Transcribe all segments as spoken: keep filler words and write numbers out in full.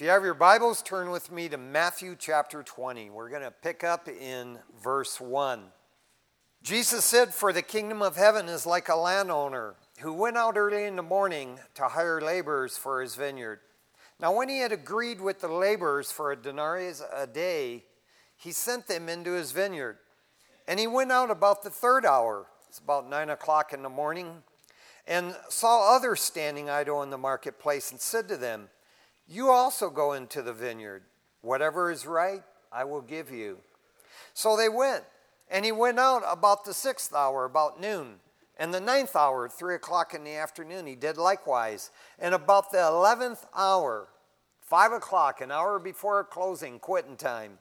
If you have your Bibles, turn with me to Matthew chapter twenty. We're going to pick up in verse one. Jesus said, "For the kingdom of heaven is like a landowner who went out early in the morning to hire laborers for his vineyard. Now when he had agreed with the laborers for a denarius a day, he sent them into his vineyard. And he went out about the third hour, it's about nine o'clock in the morning, and saw others standing idle in the marketplace and said to them, 'You also go into the vineyard. Whatever is right, I will give you.' So they went, and he went out about the sixth hour, about noon. And the ninth hour, three o'clock in the afternoon, he did likewise. And about the eleventh hour, five o'clock, an hour before closing, quitting time,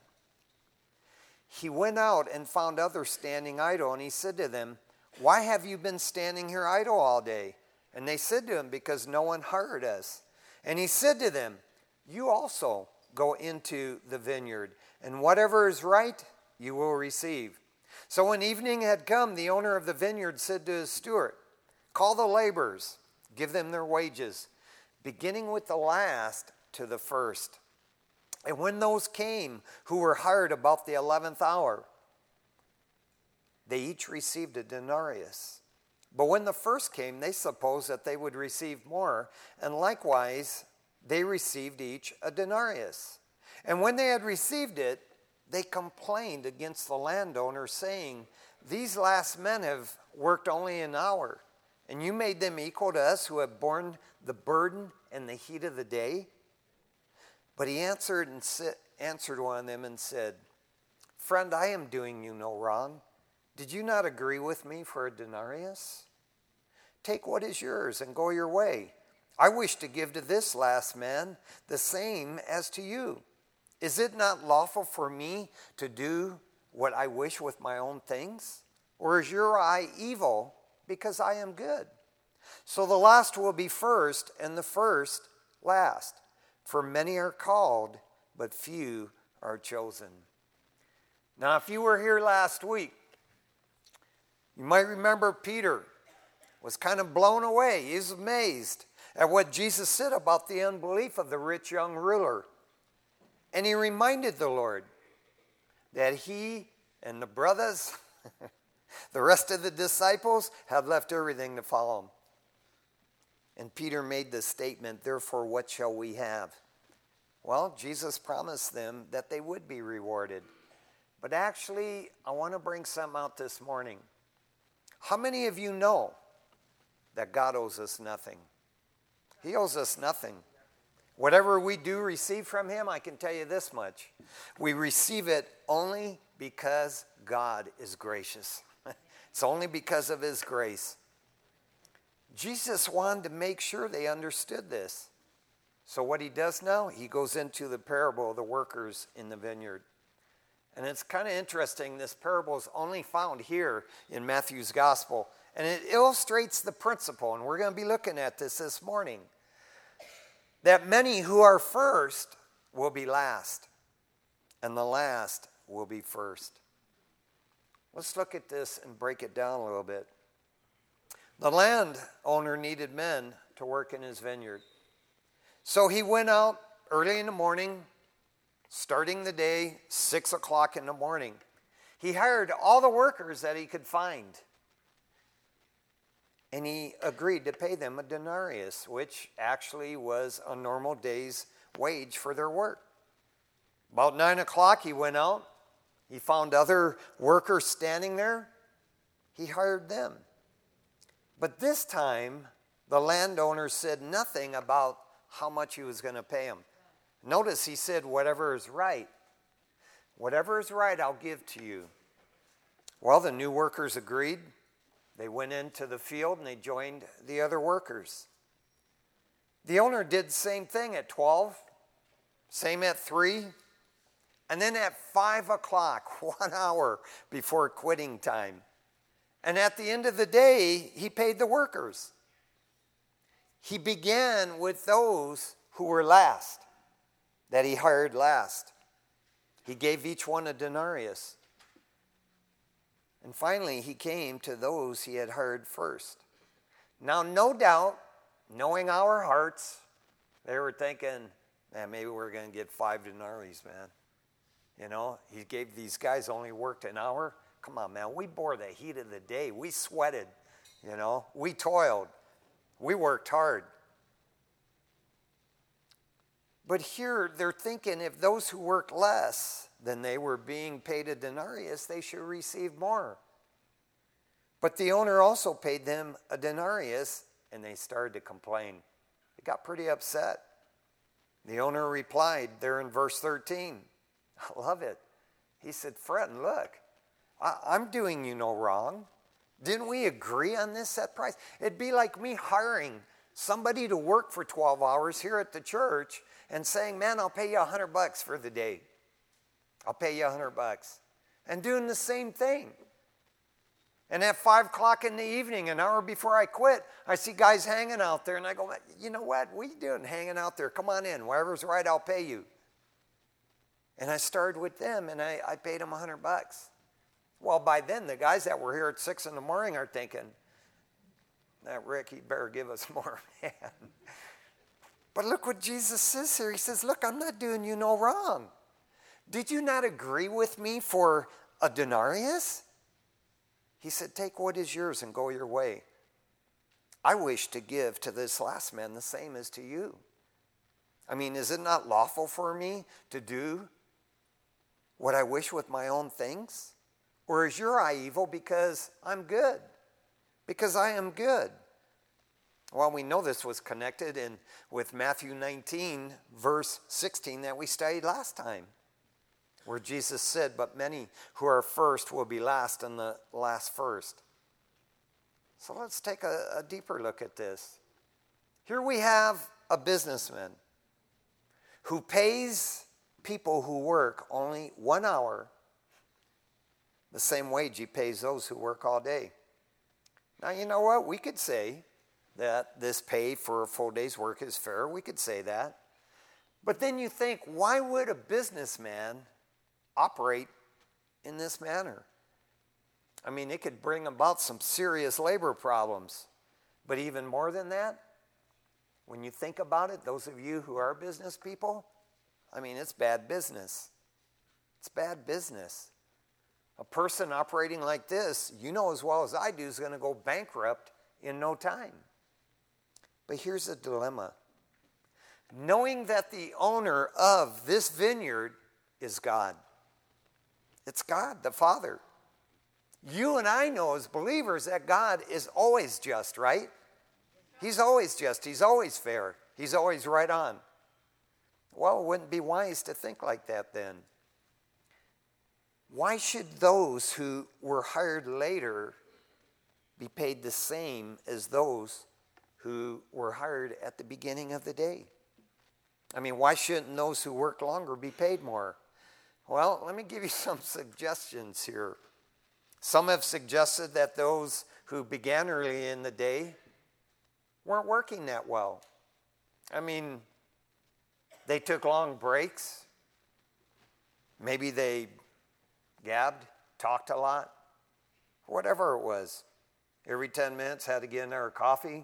he went out and found others standing idle. And he said to them, 'Why have you been standing here idle all day?' And they said to him, 'Because no one hired us.' And he said to them, 'You also go into the vineyard, and whatever is right, you will receive.' So when evening had come, the owner of the vineyard said to his steward, 'Call the laborers, give them their wages, beginning with the last to the first.' And when those came who were hired about the eleventh hour, they each received a denarius. But when the first came, they supposed that they would receive more, and likewise they received each a denarius. And when they had received it, they complained against the landowner, saying, 'These last men have worked only an hour, and you made them equal to us who have borne the burden and the heat of the day?' But he answered and sa- answered one of them and said, 'Friend, I am doing you no wrong. Did you not agree with me for a denarius? Take what is yours and go your way. I wish to give to this last man the same as to you. Is it not lawful for me to do what I wish with my own things? Or is your eye evil because I am good? So the last will be first, and the first last. For many are called, but few are chosen.'" Now, if you were here last week, you might remember Peter was kind of blown away. He was amazed at what Jesus said about the unbelief of the rich young ruler. And he reminded the Lord that he and the brothers, the rest of the disciples, had left everything to follow him. And Peter made the statement, "Therefore, what shall we have?" Well, Jesus promised them that they would be rewarded. But actually, I want to bring something out this morning. How many of you know that God owes us nothing? He owes us nothing. Whatever we do receive from him, I can tell you this much. We receive it only because God is gracious. It's only because of his grace. Jesus wanted to make sure they understood this. So what he does now, he goes into the parable of the workers in the vineyard. And it's kind of interesting, this parable is only found here in Matthew's gospel. And it illustrates the principle, and we're going to be looking at this this morning, that many who are first will be last, and the last will be first. Let's look at this and break it down a little bit. The landowner needed men to work in his vineyard. So he went out early in the morning, starting the day, six o'clock in the morning. He hired all the workers that he could find. And he agreed to pay them a denarius, which actually was a normal day's wage for their work. About nine o'clock, he went out. He found other workers standing there. He hired them. But this time, the landowner said nothing about how much he was going to pay them. Notice he said, "Whatever is right. Whatever is right, I'll give to you." Well, the new workers agreed. They went into the field and they joined the other workers. The owner did the same thing at twelve, same at three, and then at five o'clock, one hour before quitting time. And at the end of the day, he paid the workers. He began with those who were last, that he hired last. He gave each one a denarius. And finally, he came to those he had hired first. Now, no doubt, knowing our hearts, they were thinking, Man, maybe we're going to get five denaries, man. You know, he gave these guys only worked an hour. Come on, man. We bore the heat of the day. We sweated, you know. We toiled. We worked hard. But here they're thinking if those who worked less than they were being paid a denarius, they should receive more. But the owner also paid them a denarius, and they started to complain. They got pretty upset. The owner replied there in verse thirteen. I love it. He said, friend, look, I, I'm doing you no wrong. Didn't we agree on this set price? It'd be like me hiring somebody to work for twelve hours here at the church and saying, man, I'll pay you a hundred bucks for the day. I'll pay you a hundred bucks. And doing the same thing. And at five o'clock in the evening, an hour before I quit, I see guys hanging out there, and I go, you know what? What are you doing hanging out there? Come on in. Whatever's right, I'll pay you. And I started with them, and I, I paid them a hundred bucks. Well, by then, the guys that were here at six in the morning are thinking, that Rick, he better give us more, man. But look what Jesus says here. He says, look, I'm not doing you no wrong. Did you not agree with me for a denarius? He said, take what is yours and go your way. I wish to give to this last man the same as to you. I mean, is it not lawful for me to do what I wish with my own things? Or is your eye evil because I'm good? Because I am good. Well, we know this was connected in with Matthew nineteen, verse sixteen that we studied last time, where Jesus said, but many who are first will be last and the last first. So let's take a, a deeper look at this. Here we have a businessman who pays people who work only one hour the same wage he pays those who work all day. Now, you know what? We could say that this pay for a full day's work is fair. We could say that. But then you think, why would a businessman operate in this manner? I mean, it could bring about some serious labor problems. But even more than that, when you think about it, those of you who are business people, I mean, it's bad business. It's bad business. A person operating like this, you know as well as I do, is going to go bankrupt in no time. But here's the dilemma. Knowing that the owner of this vineyard is God. It's God, the Father. You and I know as believers that God is always just, right? He's always just. He's always fair. He's always right on. Well, it wouldn't be wise to think like that then. Why should those who were hired later be paid the same as those who were hired at the beginning of the day? I mean, why shouldn't those who work longer be paid more? Well, let me give you some suggestions here. Some have suggested that those who began early in the day weren't working that well. I mean, they took long breaks. Maybe they gabbed, talked a lot, whatever it was. Every ten minutes had to get in there a coffee.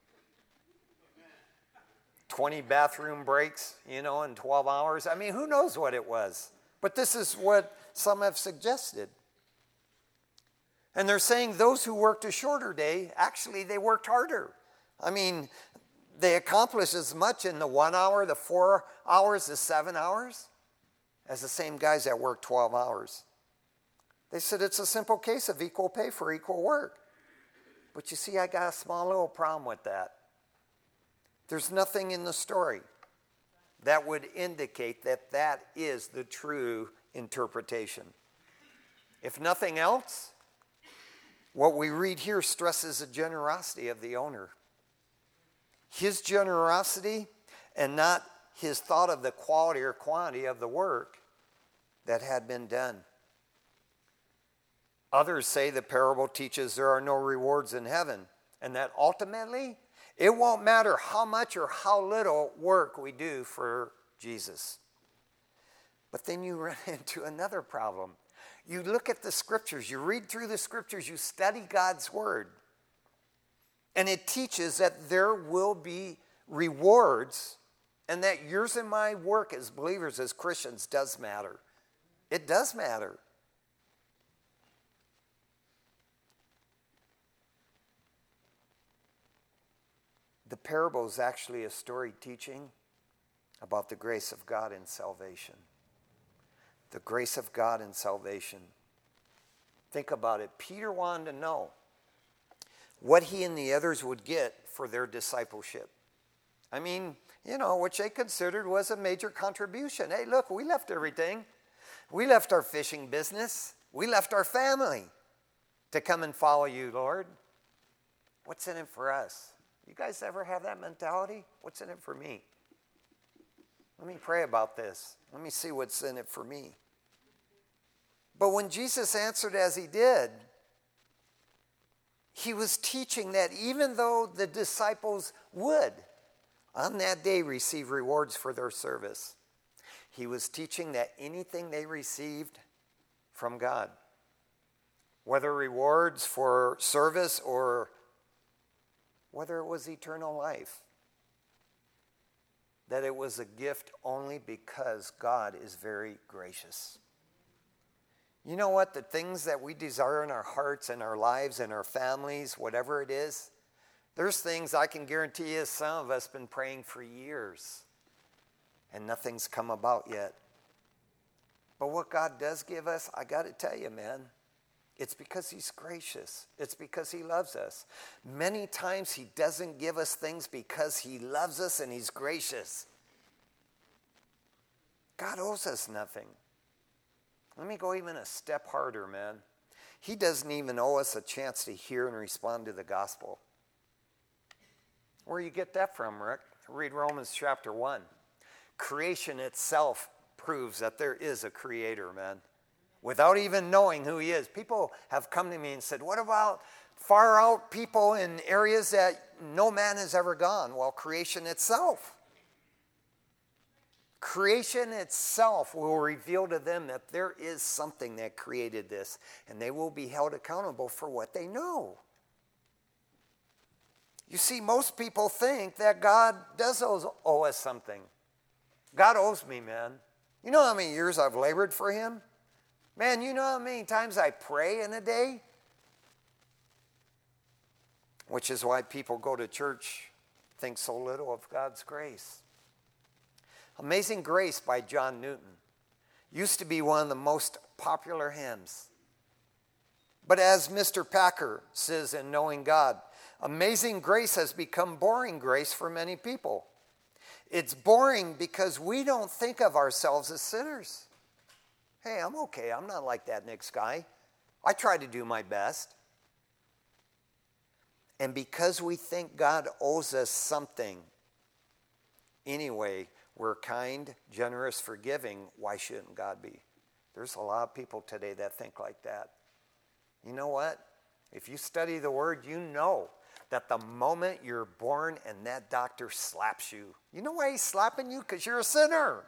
twenty bathroom breaks, you know, in twelve hours. I mean, who knows what it was? But this is what some have suggested. And they're saying those who worked a shorter day, actually they worked harder. I mean, they accomplished as much in the one hour, the four hours, the seven hours, as the same guys that worked twelve hours. They said it's a simple case of equal pay for equal work. But you see, I got a small little problem with that. There's nothing in the story that would indicate that that is the true interpretation. If nothing else, what we read here stresses the generosity of the owner. His generosity and not his thought of the quality or quantity of the work that had been done. Others say the parable teaches there are no rewards in heaven, and that ultimately it won't matter how much or how little work we do for Jesus. But then you run into another problem. You look at the scriptures, you read through the scriptures, you study God's word, and it teaches that there will be rewards And that yours and my work as believers, as Christians, does matter. It does matter. The parable is actually a story teaching about the grace of God in salvation. The grace of God in salvation. Think about it. Peter wanted to know what he and the others would get for their discipleship. I mean, you know, which they considered was a major contribution. Hey, look, we left everything. We left our fishing business. We left our family to come and follow you, Lord. What's in it for us? You guys ever have that mentality? What's in it for me? Let me pray about this. Let me see what's in it for me. But when Jesus answered as he did, he was teaching that even though the disciples would on that day receive rewards for their service, he was teaching that anything they received from God, whether rewards for service or whether it was eternal life, that it was a gift only because God is very gracious. You know what? The things that we desire in our hearts and our lives and our families, whatever it is, there's things I can guarantee you some of us been praying for years and nothing's come about yet. But what God does give us, I got to tell you, man, it's because he's gracious. It's because he loves us. Many times he doesn't give us things because he loves us and he's gracious. God owes us nothing. Let me go even a step harder, man. He doesn't even owe us a chance to hear and respond to the gospel. Where you get that from, Rick? Read Romans chapter one. Creation itself proves that there is a creator, man. Without even knowing who he is. People have come to me and said, what about far out people in areas that no man has ever gone? Well, creation itself. Creation itself will reveal to them that there is something that created this, and they will be held accountable for what they know. You see, most people think that God does owe us something. God owes me, man. You know how many years I've labored for him? Man, you know how many times I pray in a day? Which is why people go to church, think so little of God's grace. Amazing Grace by John Newton used to be one of the most popular hymns. But as Mister Packer says in Knowing God, Amazing Grace has become boring grace for many people. It's boring because we don't think of ourselves as sinners. Hey, I'm okay. I'm not like that next guy. I try to do my best. And because we think God owes us something, anyway, we're kind, generous, forgiving. Why shouldn't God be? There's a lot of people today that think like that. You know what? If you study the Word, you know that the moment you're born and that doctor slaps you, you know why he's slapping you? Because you're a sinner.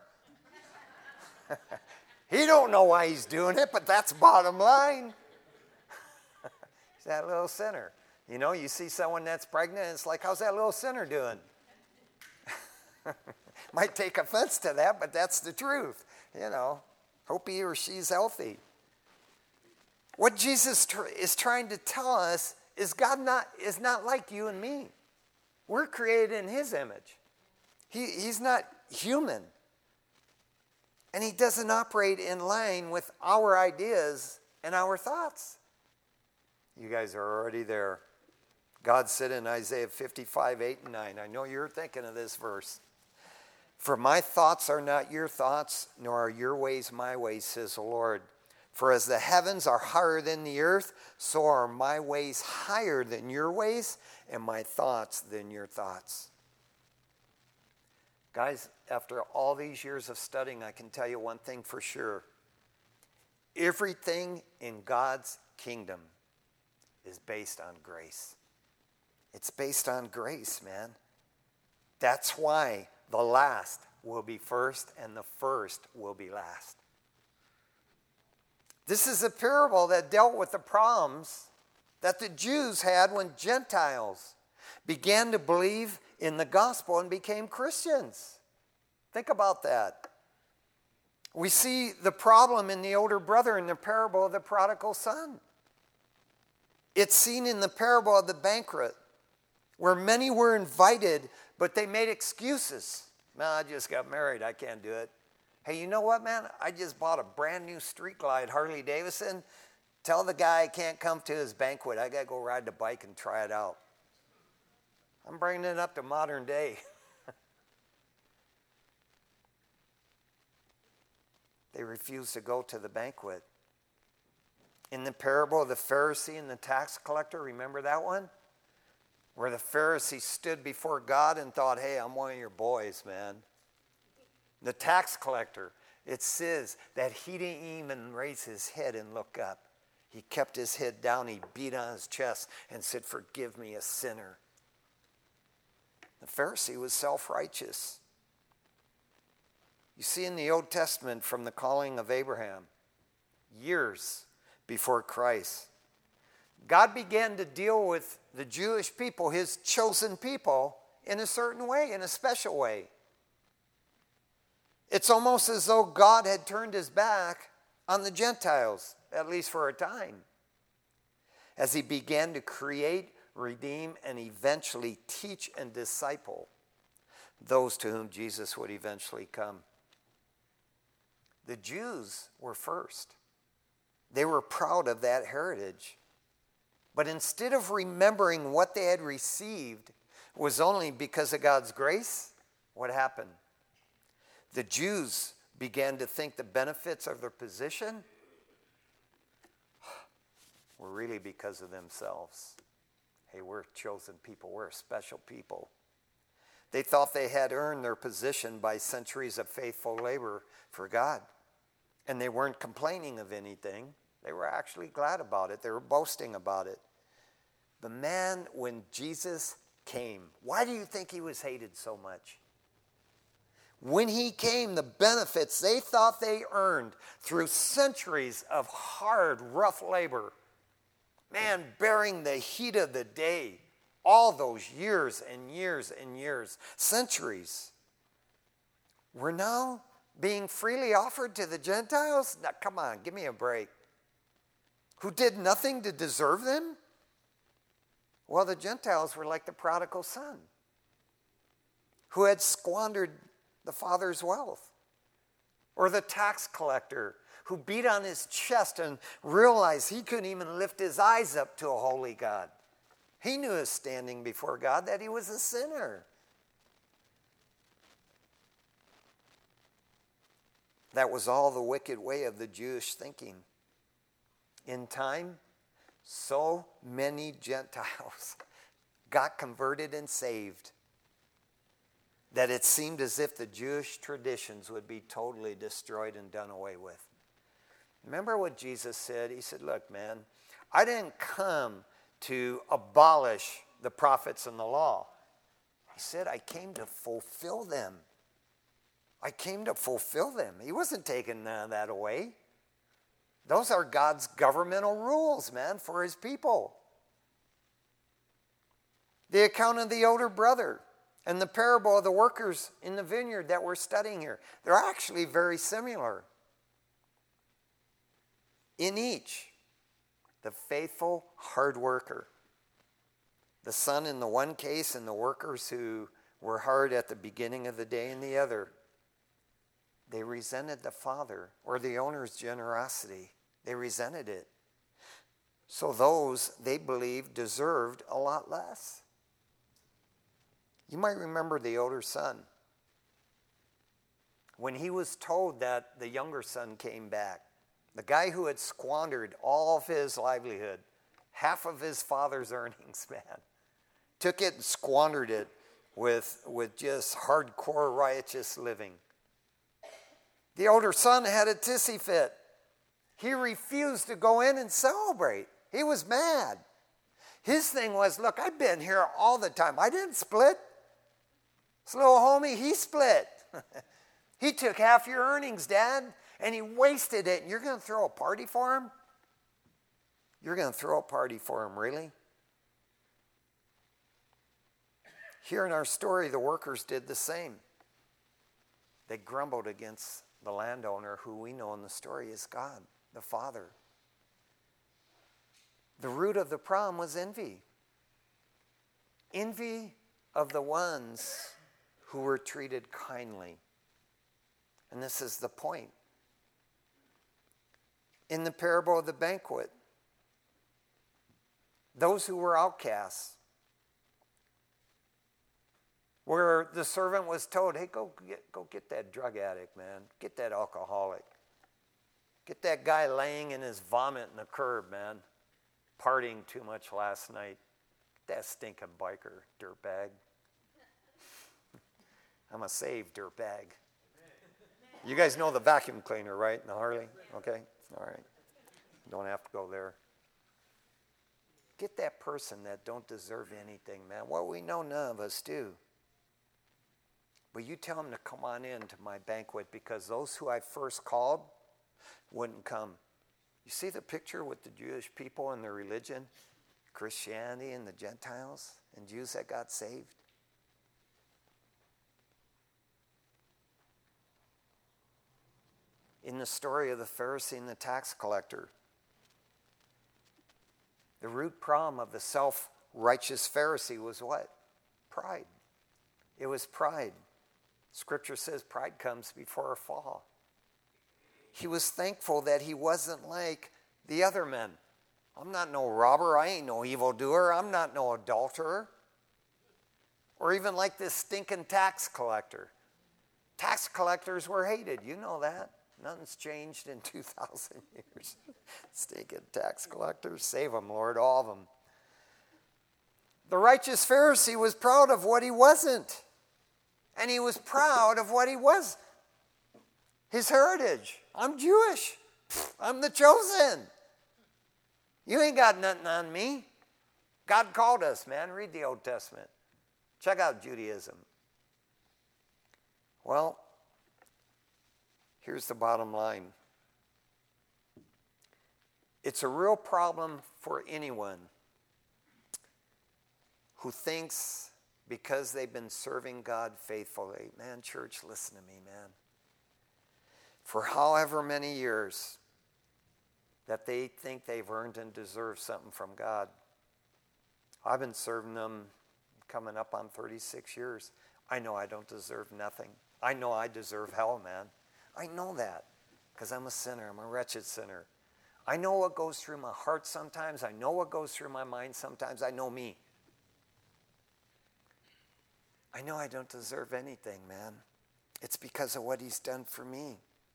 He don't know why he's doing it, but that's bottom line. He's that little sinner. You know, you see someone that's pregnant, and it's like, how's that little sinner doing? Might take offense to that, but that's the truth. You know, hope he or she's healthy. What Jesus tr- is trying to tell us is God not is not like you and me. We're created in his image. He, he's not human. And he doesn't operate in line with our ideas and our thoughts. You guys are already there. God said in Isaiah fifty-five, eight and nine, I know you're thinking of this verse. For my thoughts are not your thoughts, nor are your ways my ways, says the Lord. For as the heavens are higher than the earth, so are my ways higher than your ways, and my thoughts than your thoughts. Guys, after all these years of studying, I can tell you one thing for sure. Everything in God's kingdom is based on grace. It's based on grace, man. That's why the last will be first and the first will be last. This is a parable that dealt with the problems that the Jews had when Gentiles began to believe in the gospel and became Christians. Think about that. We see the problem in the older brother in the parable of the prodigal son. It's seen in the parable of the banquet, where many were invited, but they made excuses. Man, I just got married. I can't do it. Hey, you know what, man? I just bought a brand new Street Glide Harley Davidson. Tell the guy I can't come to his banquet. I got to go ride the bike and try it out. I'm bringing it up to modern day. They refused to go to the banquet. In the parable of the Pharisee and the tax collector, remember that one? Where the Pharisee stood before God and thought, hey, I'm one of your boys, man. The tax collector, it says that he didn't even raise his head and look up. He kept his head down, he beat on his chest and said, forgive me, a sinner. The Pharisee was self-righteous. You see in the Old Testament from the calling of Abraham, years before Christ, God began to deal with the Jewish people, his chosen people, in a certain way, in a special way. It's almost as though God had turned his back on the Gentiles, at least for a time, as he began to create, redeem, and eventually teach and disciple those to whom Jesus would eventually come. The Jews were first. They were proud of that heritage. But instead of remembering what they had received was only because of God's grace, what happened? The Jews began to think the benefits of their position were really because of themselves. Hey, we're a chosen people. We're a special people. They thought they had earned their position by centuries of faithful labor for God. And they weren't complaining of anything. They were actually glad about it. They were boasting about it. But man, when Jesus came, why do you think he was hated so much? When he came, the benefits they thought they earned through centuries of hard, rough labor, man, bearing the heat of the day, all those years and years and years, centuries, were now being freely offered to the Gentiles? Now, come on, give me a break. Who did nothing to deserve them? Well, the Gentiles were like the prodigal son, who had squandered the father's wealth. Or the tax collector, who beat on his chest and realized he couldn't even lift his eyes up to a holy God. He knew his standing before God, that he was a sinner. That was all the wicked way of the Jewish thinking. In time, so many Gentiles got converted and saved that it seemed as if the Jewish traditions would be totally destroyed and done away with. Remember what Jesus said? He said, look, man, I didn't come to abolish the prophets and the law. He said, I came to fulfill them. I came to fulfill them. He wasn't taking none of that away. Those are God's governmental rules, man, for his people. The account of the older brother and the parable of the workers in the vineyard that we're studying here, they're actually very similar. In each, the faithful hard worker, the son in the one case and the workers who were hard at the beginning of the day in the other, they resented the father or the owner's generosity. They resented it. So those they believed deserved a lot less. You might remember the older son. When he was told that the younger son came back, the guy who had squandered all of his livelihood, half of his father's earnings, man, took it and squandered it with, with just hardcore riotous living. The older son had a tissy fit. He refused to go in and celebrate. He was mad. His thing was, look, I've been here all the time. I didn't split. This little homie, he split. He took half your earnings, Dad, and he wasted it. And you're going to throw a party for him? You're going to throw a party for him, really? Here in our story, the workers did the same. They grumbled against the landowner, who we know in the story is God, the Father. The root of the problem was envy. Envy of the ones who were treated kindly. And this is the point. In the parable of the banquet, those who were outcasts, where the servant was told, hey, go get, go get that drug addict, man. Get that alcoholic. Get that guy laying in his vomit in the curb, man. Partying too much last night. Get that stinking biker, dirtbag. I'm a saved dirtbag. You guys know the vacuum cleaner, right? In the Harley? Okay? All right. Don't have to go there. Get that person that don't deserve anything, man. Well, we know none of us do. But you tell them to come on in to my banquet, because those who I first called wouldn't come. You see the picture with the Jewish people and their religion, Christianity and the Gentiles and Jews that got saved? In the story of the Pharisee and the tax collector, the root problem of the self-righteous Pharisee was what? Pride. It was pride. Scripture says pride comes before a fall. He was thankful that he wasn't like the other men. I'm not no robber. I ain't no evildoer. I'm not no adulterer. Or even like this stinking tax collector. Tax collectors were hated. You know that. Nothing's changed in two thousand years. Stinking tax collectors. Save them, Lord, all of them. The righteous Pharisee was proud of what he wasn't. And he was proud of what he was. His heritage. I'm Jewish. I'm the chosen. You ain't got nothing on me. God called us, man. Read the Old Testament. Check out Judaism. Well, here's the bottom line. It's a real problem for anyone who thinks because they've been serving God faithfully. Man, church, listen to me, man. For however many years that they think they've earned and deserve something from God. I've been serving them coming up on thirty-six years. I know I don't deserve nothing. I know I deserve hell, man. I know that because I'm a sinner. I'm a wretched sinner. I know what goes through my heart sometimes. I know what goes through my mind sometimes. I know me. I know I don't deserve anything, man. It's because of what he's done for me.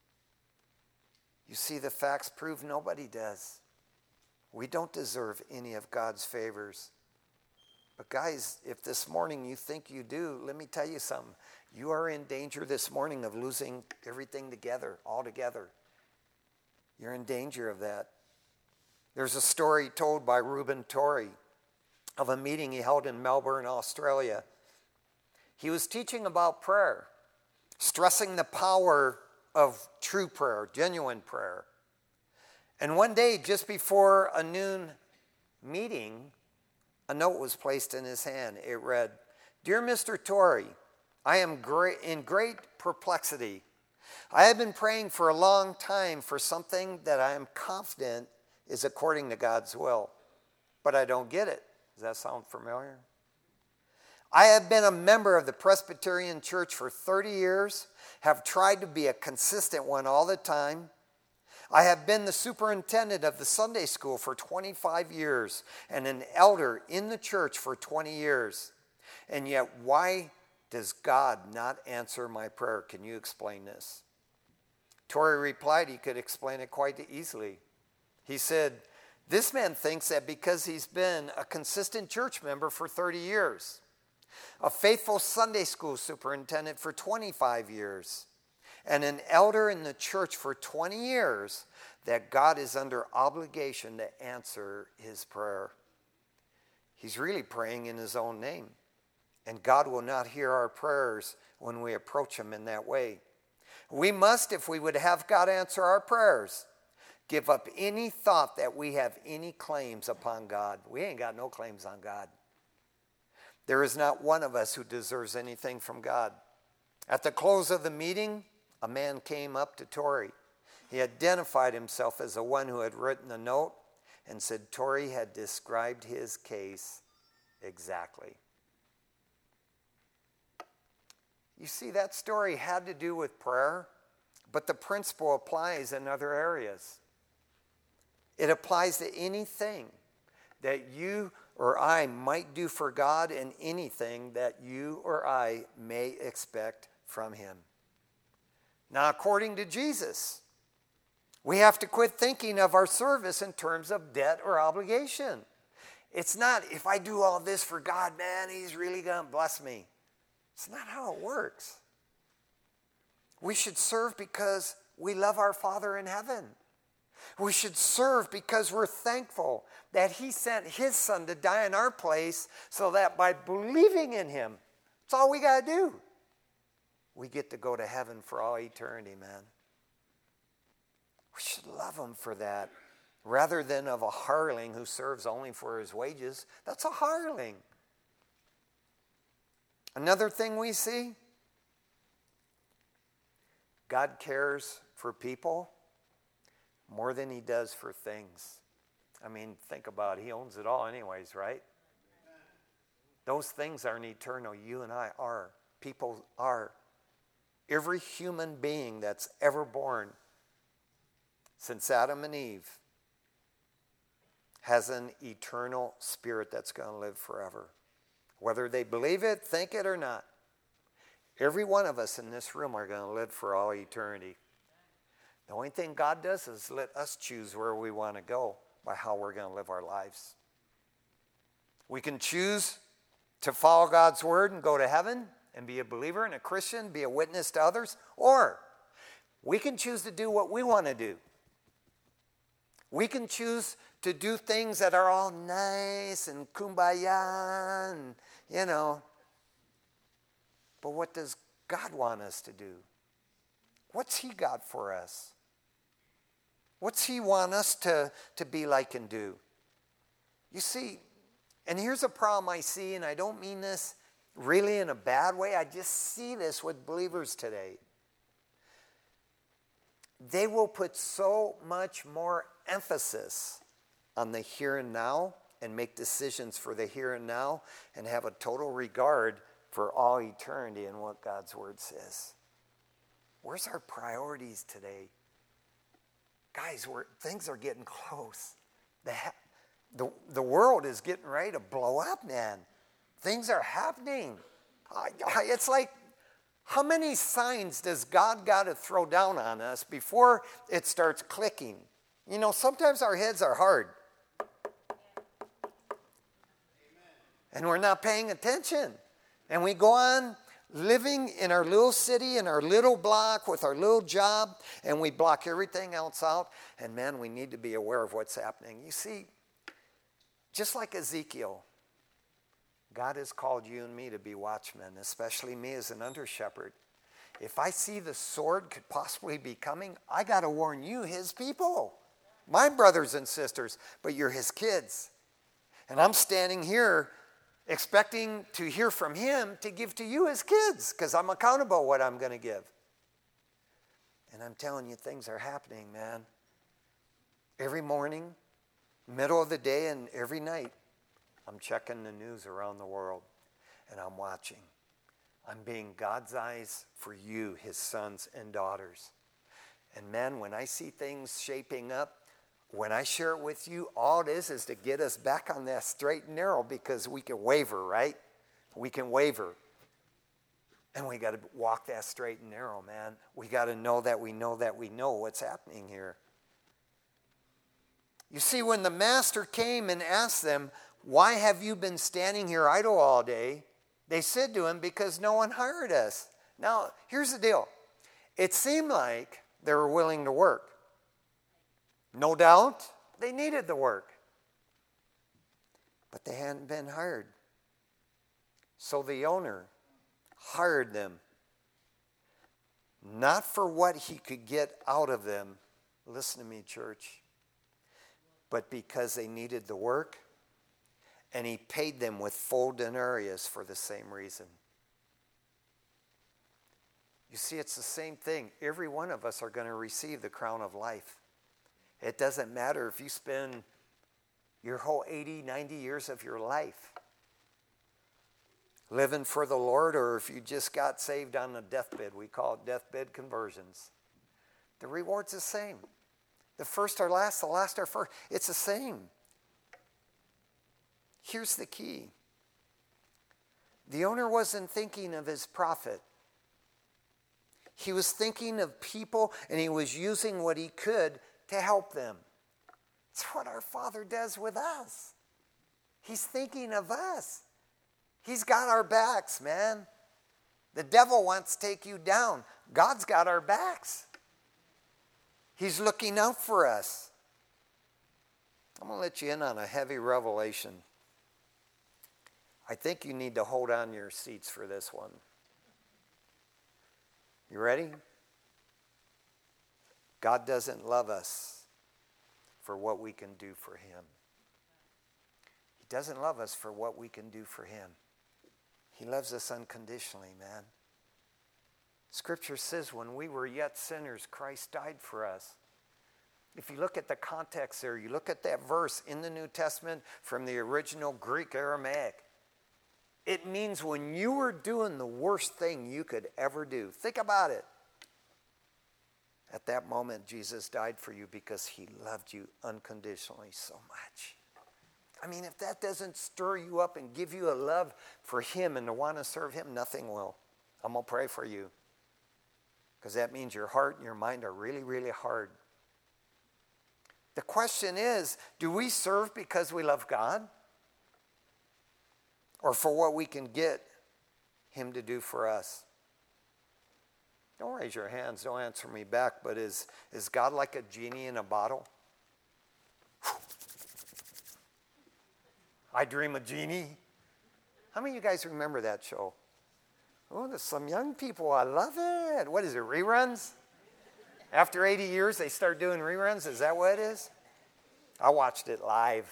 You see, the facts prove nobody does. We don't deserve any of God's favors. But guys, if this morning you think you do, let me tell you something. You are in danger this morning of losing everything together, all together. You're in danger of that. There's a story told by Reuben Torrey of a meeting he held in Melbourne, Australia. He was teaching about prayer, stressing the power of true prayer, genuine prayer. And one day, just before a noon meeting, a note was placed in his hand. It read, "Dear Mister Torrey, I am great, in great perplexity. I have been praying for a long time for something that I am confident is according to God's will, but I don't get it." Does that sound familiar? I have been a member of the Presbyterian Church for thirty years, have tried to be a consistent one all the time. I have been the superintendent of the Sunday school for twenty-five years and an elder in the church for twenty years. And yet, why does God not answer my prayer? Can you explain this? Torrey replied he could explain it quite easily. He said, this man thinks that because he's been a consistent church member for thirty years, a faithful Sunday school superintendent for twenty-five years, and an elder in the church for twenty years, that God is under obligation to answer his prayer. He's really praying in his own name, and God will not hear our prayers when we approach him in that way. We must, if we would have God answer our prayers, give up any thought that we have any claims upon God. We ain't got no claims on God. There is not one of us who deserves anything from God. At the close of the meeting, a man came up to Torrey. He identified himself as the one who had written the note and said Torrey had described his case exactly. You see, that story had to do with prayer, but the principle applies in other areas. It applies to anything that you or I might do for God and anything that you or I may expect from him. Now, according to Jesus, we have to quit thinking of our service in terms of debt or obligation. It's not, if I do all this for God, man, he's really going to bless me. It's not how it works. We should serve because we love our Father in heaven. We should serve because we're thankful that he sent his son to die in our place so that by believing in him, that's all we got to do. We get to go to heaven for all eternity, man. We should love him for that rather than of a hireling who serves only for his wages. That's a hireling. Another thing we see, God cares for people more than he does for things. I mean, think about it. He owns it all anyways, right? Those things aren't eternal. You and I are. People are. Every human being that's ever born since Adam and Eve has an eternal spirit that's going to live forever. Whether they believe it, think it, or not. Every one of us in this room are going to live for all eternity. The only thing God does is let us choose where we want to go by how we're going to live our lives. We can choose to follow God's word and go to heaven and be a believer and a Christian, be a witness to others, or we can choose to do what we want to do. We can choose to do things that are all nice and kumbaya and, you know. But what does God want us to do? What's he got for us? What's he want us to, to be like and do? You see, and here's a problem I see, and I don't mean this really in a bad way. I just see this with believers today. They will put so much more emphasis on the here and now and make decisions for the here and now and have a total regard for all eternity and what God's word says. Where's our priorities today? Guys, we're, things are getting close. The, the, the world is getting ready to blow up, man. Things are happening. I, I, it's like, how many signs does God got to throw down on us before it starts clicking? You know, sometimes our heads are hard. And we're not paying attention. And we go on living in our little city, in our little block, with our little job, and we block everything else out. And man, we need to be aware of what's happening. You see, just like Ezekiel, God has called you and me to be watchmen, especially me as an under-shepherd. If I see the sword could possibly be coming, I got to warn you, his people, my brothers and sisters, but you're his kids. And I'm standing here expecting to hear from him to give to you as kids, because I'm accountable what I'm going to give. And I'm telling you, things are happening, man. Every morning, middle of the day, and every night, I'm checking the news around the world, and I'm watching. I'm being God's eyes for you, his sons and daughters. And man, when I see things shaping up, when I share it with you, all it is is to get us back on that straight and narrow, because we can waver, right? We can waver. And we got to walk that straight and narrow, man. We got to know that we know that we know what's happening here. You see, when the master came and asked them, "Why have you been standing here idle all day?" they said to him, "Because no one hired us." Now, here's the deal. It seemed like they were willing to work. No doubt, they needed the work. But they hadn't been hired. So the owner hired them, not for what he could get out of them. Listen to me, church. But because they needed the work, and he paid them with full denarius for the same reason. You see, it's the same thing. Every one of us are going to receive the crown of life. It doesn't matter if you spend your whole eighty, ninety years of your life living for the Lord, or if you just got saved on a deathbed. We call it deathbed conversions. The reward's the same. The first are last, the last are first. It's the same. Here's the key. The owner wasn't thinking of his profit. He was thinking of people, and he was using what he could to help them. It's what our Father does with us. He's thinking of us. He's got our backs, man. The devil wants to take you down. God's got our backs. He's looking out for us. I'm going to let you in on a heavy revelation. I think you need to hold on to your seats for this one. You ready? God doesn't love us for what we can do for him. He doesn't love us for what we can do for him. He loves us unconditionally, man. Scripture says when we were yet sinners, Christ died for us. If you look at the context there, you look at that verse in the New Testament from the original Greek Aramaic. It means when you were doing the worst thing you could ever do. Think about it. At that moment, Jesus died for you because he loved you unconditionally so much. I mean, if that doesn't stir you up and give you a love for him and to want to serve him, nothing will. I'm going to pray for you. Because that means your heart and your mind are really, really hard. The question is, do we serve because we love God? Or for what we can get him to do for us? Don't raise your hands, don't answer me back, but is, is God like a genie in a bottle? I Dream of Jeannie. How many of you guys remember that show? Oh, there's some young people. I love it. What is it, reruns? After eighty years, they start doing reruns? Is that what it is? I watched it live.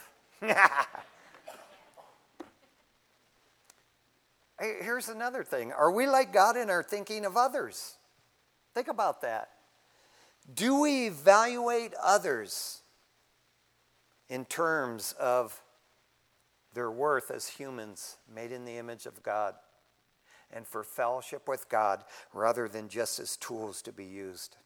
Hey, here's another thing. Are we like God in our thinking of others? Think about that. Do we evaluate others in terms of their worth as humans made in the image of God and for fellowship with God rather than just as tools to be used?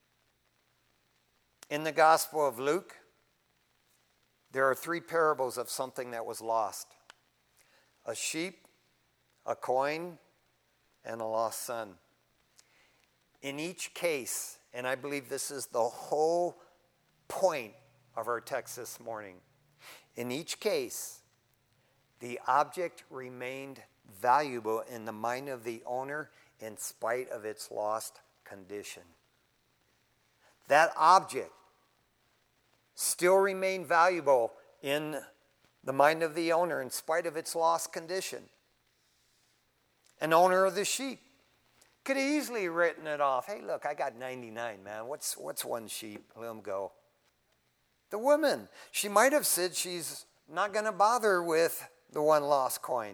In the Gospel of Luke, there are three parables of something that was lost: a sheep, a coin, and a lost son. In each case, and I believe this is the whole point of our text this morning, in each case, the object remained valuable in the mind of the owner in spite of its lost condition. That object still remained valuable in the mind of the owner in spite of its lost condition. An owner of the sheep could have easily written it off. Hey, look, I got ninety-nine, man. What's, what's one sheep? Let them go. The woman, she might have said she's not going to bother with the one lost coin.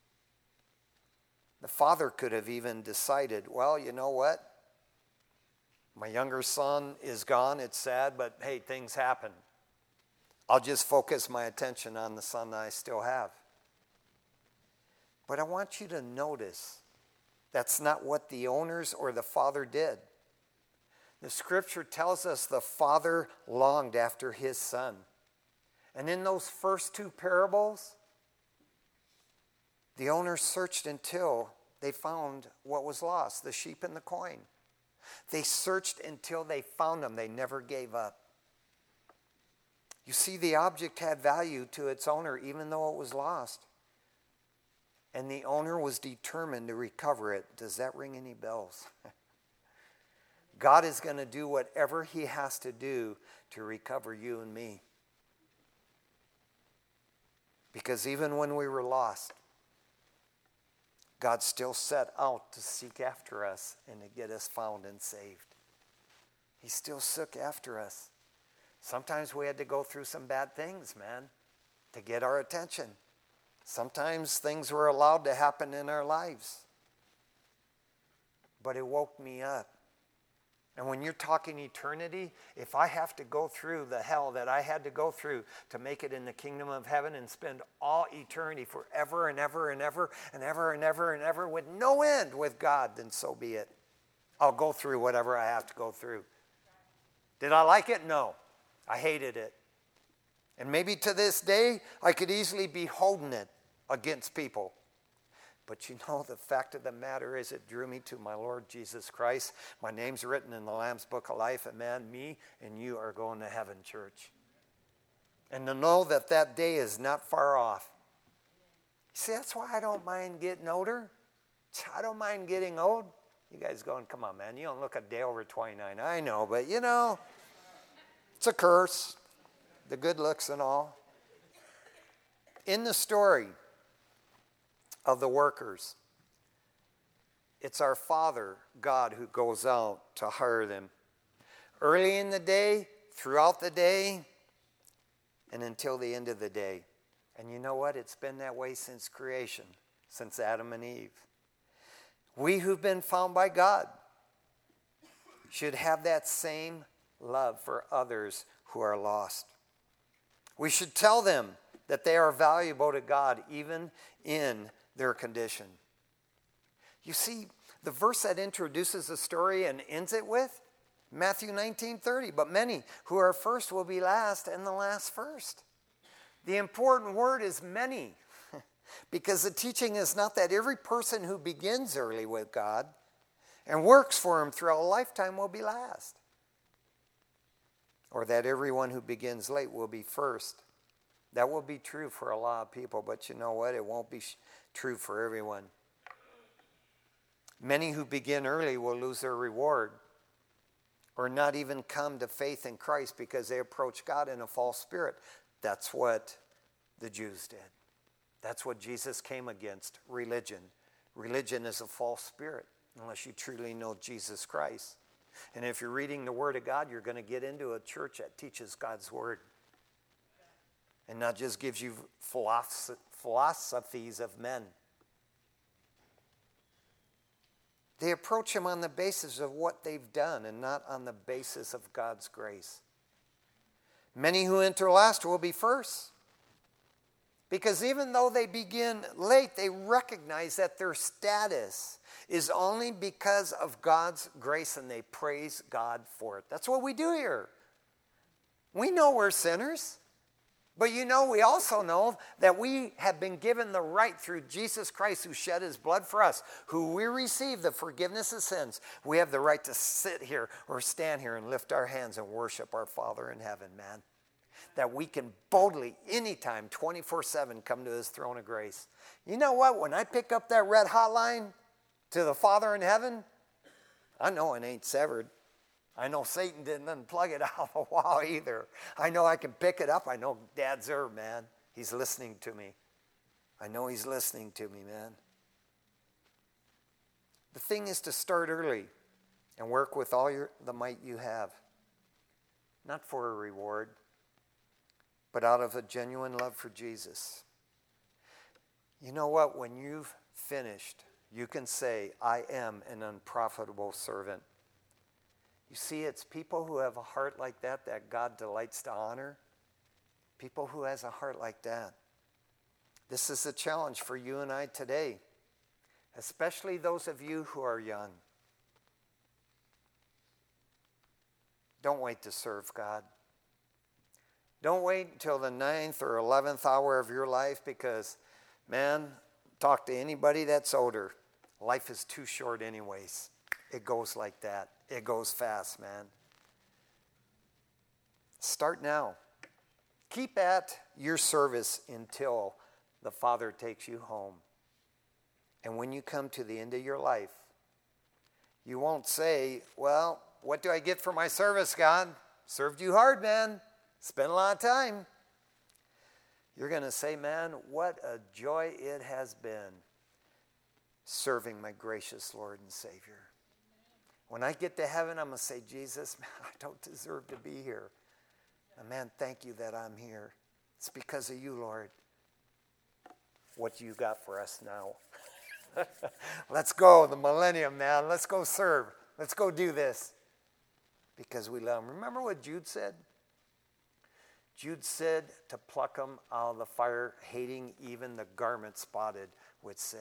The father could have even decided, well, you know what? My younger son is gone. It's sad, but hey, things happen. I'll just focus my attention on the son that I still have. But I want you to notice that's not what the owners or the father did. The scripture tells us the father longed after his son. And in those first two parables, the owners searched until they found what was lost, the sheep and the coin. They searched until they found them. They never gave up. You see, the object had value to its owner even though it was lost. And the owner was determined to recover it. Does that ring any bells? God is going to do whatever he has to do to recover you and me. Because even when we were lost, God still set out to seek after us and to get us found and saved. He still took after us. Sometimes we had to go through some bad things, man, to get our attention. Sometimes things were allowed to happen in our lives. but it woke me up. And when you're talking eternity, if I have to go through the hell that I had to go through to make it in the kingdom of heaven and spend all eternity forever and ever and ever and ever and ever and ever with no end with God, then so be it. I'll go through whatever I have to go through. Did I like it? No. I hated it. And maybe to this day, I could easily be holding it against people. But you know, the fact of the matter is it drew me to my Lord Jesus Christ. My name's written in the Lamb's Book of Life, and man, me and you are going to heaven, church. And to know that that day is not far off. You see, that's why I don't mind getting older. I don't mind getting old. You guys going, come on, man, you don't look a day over twenty-nine. I know, but you know, it's a curse, the good looks and all. In the story of the workers, it's our Father, God, who goes out to hire them. Early in the day, throughout the day, and until the end of the day. And you know what? It's been that way since creation, since Adam and Eve. We who've been found by God should have that same love for others who are lost. We should tell them that they are valuable to God even in their condition. You see, the verse that introduces the story and ends it with, Matthew nineteen thirty, but many who are first will be last and the last first. The important word is many, because the teaching is not that every person who begins early with God and works for him throughout a lifetime will be last, or that everyone who begins late will be first. That will be true for a lot of people, but you know what? It won't be true for everyone. Many who begin early will lose their reward or not even come to faith in Christ because they approach God in a false spirit. That's what the Jews did. That's what Jesus came against, religion. Religion is a false spirit unless you truly know Jesus Christ. And if you're reading the Word of God, you're going to get into a church that teaches God's Word and not just gives you philosophies of men. They approach him on the basis of what they've done and not on the basis of God's grace. Many who enter last will be first. Because even though they begin late, they recognize that their status is only because of God's grace, and they praise God for it. That's what we do here. We know we're sinners. But you know, we also know that we have been given the right through Jesus Christ, who shed his blood for us, who we receive the forgiveness of sins. We have the right to sit here or stand here and lift our hands and worship our Father in heaven, man. That we can boldly, anytime, twenty-four seven, come to his throne of grace. You know what? When I pick up that red hotline to the Father in heaven, I know it ain't severed. I know Satan didn't unplug it out of a while either. I know I can pick it up. I know Dad's there, man. He's listening to me. I know he's listening to me, man. The thing is to start early and work with all your, the might you have. Not for a reward, but out of a genuine love for Jesus. You know what? When you've finished, you can say, I am an unprofitable servant. You see, it's people who have a heart like that that God delights to honor. People who has a heart like that. This is a challenge for you and I today, especially those of you who are young. Don't wait to serve God. Don't wait until the ninth or eleventh hour of your life because, man, talk to anybody that's older. Life is too short anyways. It goes like that. It goes fast, man. Start now. Keep at your service until the Father takes you home. And when you come to the end of your life, you won't say, well, what do I get for my service, God? Served you hard, man. Spent a lot of time. You're going to say, man, what a joy it has been serving my gracious Lord and Savior. When I get to heaven, I'm going to say, Jesus, man, I don't deserve to be here. And man, thank you that I'm here. It's because of you, Lord. What do you got for us now? Let's go, the millennium, man. Let's go serve. Let's go do this. Because we love him. Remember what Jude said? Jude said to pluck them out of the fire, hating even the garment spotted with sin.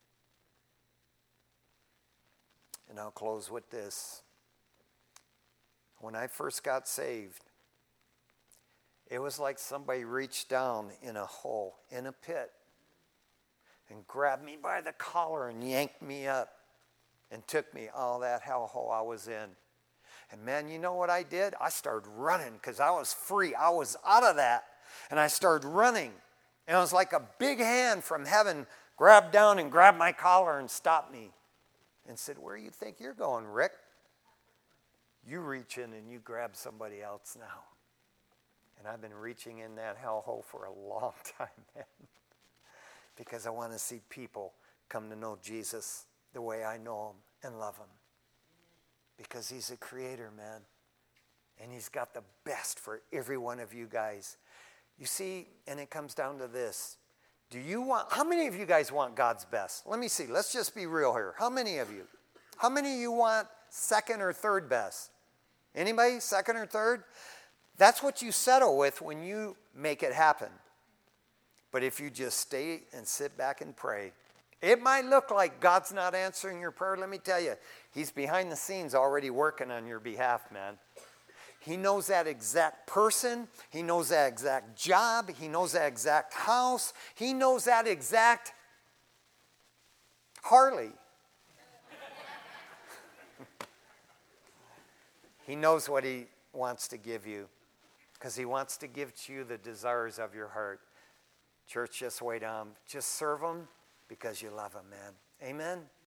And I'll close with this. When I first got saved, it was like somebody reached down in a hole, in a pit, and grabbed me by the collar and yanked me up and took me out of that hellhole I was in. And man, you know what I did? I started running because I was free. I was out of that. And I started running. And it was like a big hand from heaven grabbed down and grabbed my collar and stopped me and said, where do you think you're going, Rick? You reach in and you grab somebody else now. And I've been reaching in that hellhole for a long time, man. Because I want to see people come to know Jesus the way I know him and love him. Because he's a creator, man. And he's got the best for every one of you guys. You see, and it comes down to this. Do you want, how many of you guys want God's best? Let me see. Let's just be real here. How many of you? How many of you want second or third best? Anybody? Second or third? That's what you settle with when you make it happen. But if you just stay and sit back and pray, it might look like God's not answering your prayer. Let me tell you, he's behind the scenes already working on your behalf, man. He knows that exact person. He knows that exact job. He knows that exact house. He knows that exact Harley. He knows what he wants to give you because he wants to give to you the desires of your heart. Church, just wait on. Just serve him because you love him, man. Amen.